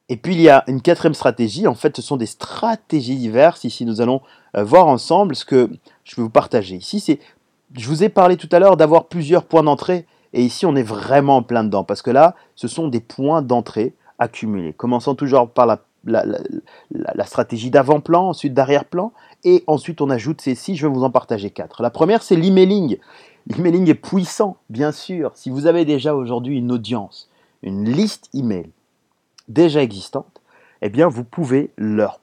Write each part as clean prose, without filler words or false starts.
Et puis il y a une quatrième stratégie, en fait ce sont des stratégies diverses. Ici nous allons voir ensemble ce que je vais vous partager. Ici je vous ai parlé tout à l'heure d'avoir plusieurs points d'entrée et ici on est vraiment en plein dedans parce que là ce sont des points d'entrée accumulés. Commençons toujours par la stratégie d'avant-plan, ensuite d'arrière-plan et ensuite on ajoute ces six, je vais vous en partager quatre. La première c'est l'emailing. L'emailing est puissant, bien sûr. Si vous avez déjà aujourd'hui une audience, une liste email déjà existantes, eh bien vous pouvez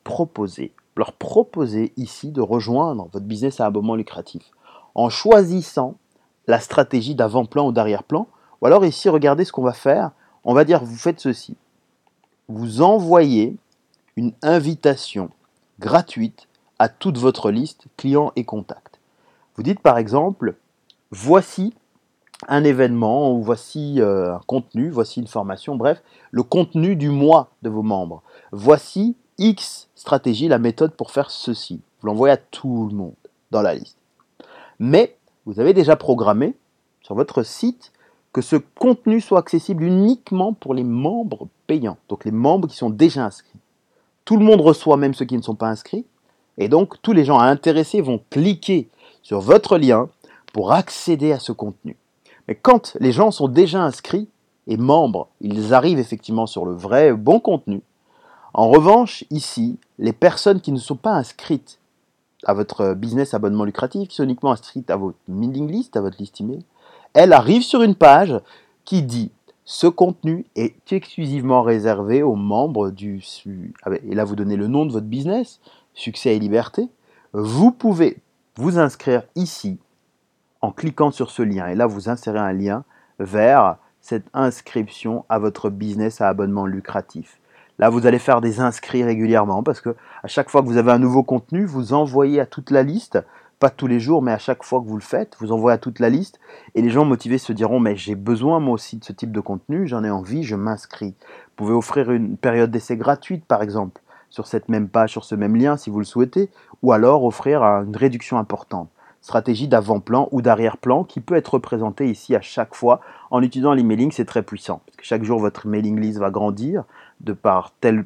leur proposer ici de rejoindre votre business à abonnement lucratif en choisissant la stratégie d'avant-plan ou d'arrière-plan. Ou alors ici, regardez ce qu'on va faire. On va dire, vous faites ceci. Vous envoyez une invitation gratuite à toute votre liste clients et contacts. Vous dites par exemple, voici un événement, ou voici un contenu, voici une formation, bref, le contenu du mois de vos membres. Voici X stratégie, la méthode pour faire ceci. Vous l'envoyez à tout le monde dans la liste. Mais vous avez déjà programmé sur votre site que ce contenu soit accessible uniquement pour les membres payants, donc les membres qui sont déjà inscrits. Tout le monde reçoit, même ceux qui ne sont pas inscrits, et donc tous les gens intéressés vont cliquer sur votre lien pour accéder à ce contenu. Mais quand les gens sont déjà inscrits et membres, ils arrivent effectivement sur le vrai bon contenu. En revanche, ici, les personnes qui ne sont pas inscrites à votre business abonnement lucratif, qui sont uniquement inscrites à votre mailing list, à votre liste email, elles arrivent sur une page qui dit ce contenu est exclusivement réservé aux membres du... Et là, vous donnez le nom de votre business, Succès et Liberté. Vous pouvez vous inscrire ici en cliquant sur ce lien. Et là, vous insérez un lien vers cette inscription à votre business à abonnement lucratif. Là, vous allez faire des inscrits régulièrement parce que à chaque fois que vous avez un nouveau contenu, vous envoyez à toute la liste, pas tous les jours, mais à chaque fois que vous le faites, vous envoyez à toute la liste et les gens motivés se diront mais j'ai besoin moi aussi de ce type de contenu, j'en ai envie, je m'inscris. Vous pouvez offrir une période d'essai gratuite par exemple sur cette même page, sur ce même lien si vous le souhaitez, ou alors offrir une réduction importante. Stratégie d'avant-plan ou d'arrière-plan qui peut être représentée ici à chaque fois en utilisant l'emailing, c'est très puissant. Parce que chaque jour, votre mailing list va grandir de par telle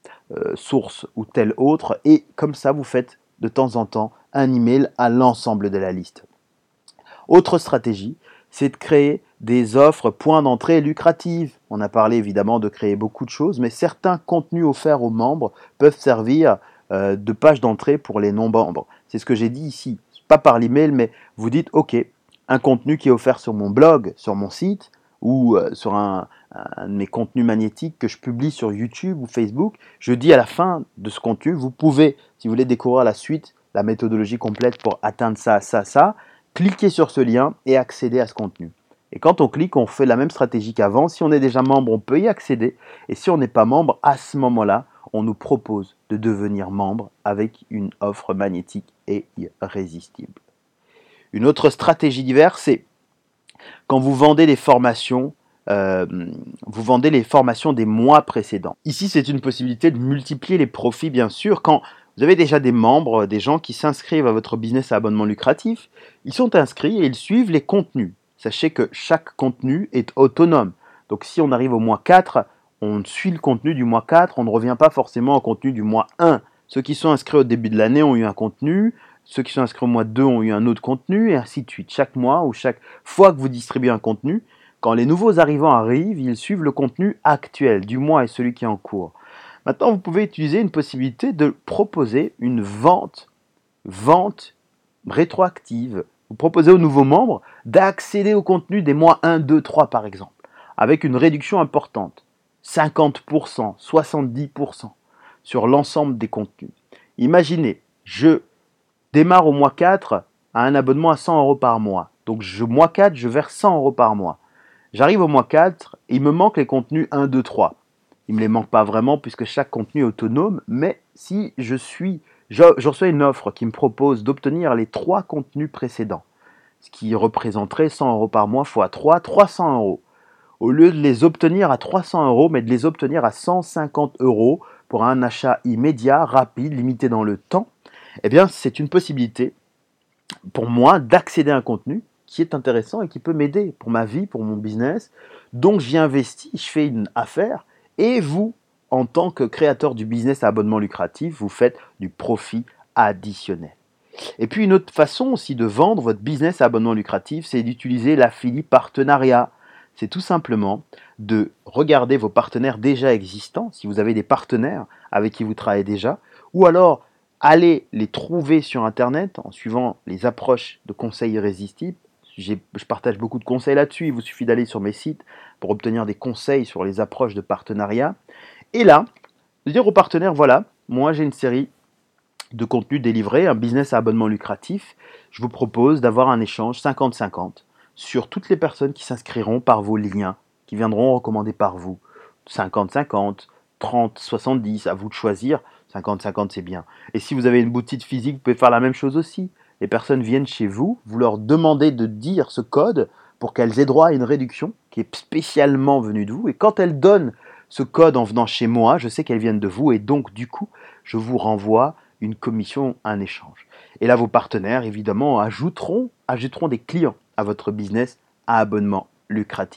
source ou telle autre et comme ça, vous faites de temps en temps un email à l'ensemble de la liste. Autre stratégie, c'est de créer des offres points d'entrée lucratives. On a parlé évidemment de créer beaucoup de choses, mais certains contenus offerts aux membres peuvent servir de page d'entrée pour les non-membres. C'est ce que j'ai dit ici. Pas par l'email, mais vous dites, OK, un contenu qui est offert sur mon blog, sur mon site, ou sur un de mes contenus magnétiques que je publie sur YouTube ou Facebook, je dis à la fin de ce contenu, vous pouvez, si vous voulez découvrir la suite, la méthodologie complète pour atteindre ça, cliquez sur ce lien et accédez à ce contenu. Et quand on clique, on fait la même stratégie qu'avant. Si on est déjà membre, on peut y accéder. Et si on n'est pas membre, à ce moment-là, on nous propose de devenir membre avec une offre magnétique et irrésistible. Une autre stratégie diverse, c'est quand vous vendez les formations, des mois précédents. Ici, c'est une possibilité de multiplier les profits, bien sûr. Quand vous avez déjà des membres, des gens qui s'inscrivent à votre business à abonnement lucratif, ils sont inscrits et ils suivent les contenus. Sachez que chaque contenu est autonome. Donc si on arrive au mois 4, on suit le contenu du mois 4, on ne revient pas forcément au contenu du mois 1. Ceux qui sont inscrits au début de l'année ont eu un contenu, ceux qui sont inscrits au mois 2 ont eu un autre contenu, et ainsi de suite. Chaque mois ou chaque fois que vous distribuez un contenu, quand les nouveaux arrivants arrivent, ils suivent le contenu actuel du mois et celui qui est en cours. Maintenant, vous pouvez utiliser une possibilité de proposer une vente rétroactive. Vous proposez aux nouveaux membres d'accéder au contenu des mois 1, 2, 3 par exemple, avec une réduction importante, 50%, 70% sur l'ensemble des contenus. Imaginez, je démarre au mois 4 à un abonnement à 100 € par mois. Donc mois 4, je verse 100 € par mois. J'arrive au mois 4, et il me manque les contenus 1, 2, 3. Il ne me les manque pas vraiment puisque chaque contenu est autonome, mais si je reçois une offre qui me propose d'obtenir les 3 contenus précédents, ce qui représenterait 100 € par mois x 3, 300 €. Au lieu de les obtenir à 300 €, mais de les obtenir à 150 € pour un achat immédiat, rapide, limité dans le temps, eh bien c'est une possibilité pour moi d'accéder à un contenu qui est intéressant et qui peut m'aider pour ma vie, pour mon business. Donc j'y investis, je fais une affaire et vous, en tant que créateur du business à abonnement lucratif, vous faites du profit additionnel. Et puis une autre façon aussi de vendre votre business à abonnement lucratif, c'est d'utiliser l'affiliate partenariat. C'est tout simplement de regarder vos partenaires déjà existants, si vous avez des partenaires avec qui vous travaillez déjà, ou alors aller les trouver sur Internet en suivant les approches de conseils irrésistibles. Je partage beaucoup de conseils là-dessus, il vous suffit d'aller sur mes sites pour obtenir des conseils sur les approches de partenariat. Et là, de dire aux partenaires, voilà, moi j'ai une série de contenu délivré, un business à abonnement lucratif. Je vous propose d'avoir un échange 50-50 sur toutes les personnes qui s'inscriront par vos liens, qui viendront recommander par vous. 50-50, 30-70, à vous de choisir. 50-50, c'est bien. Et si vous avez une boutique physique, vous pouvez faire la même chose aussi. Les personnes viennent chez vous, vous leur demandez de dire ce code pour qu'elles aient droit à une réduction qui est spécialement venue de vous. Et quand elles donnent ce code en venant chez moi, je sais qu'elles viennent de vous et donc du coup, je vous renvoie une commission, un échange. Et là, vos partenaires, évidemment, ajouteront des clients à votre business à abonnement lucratif.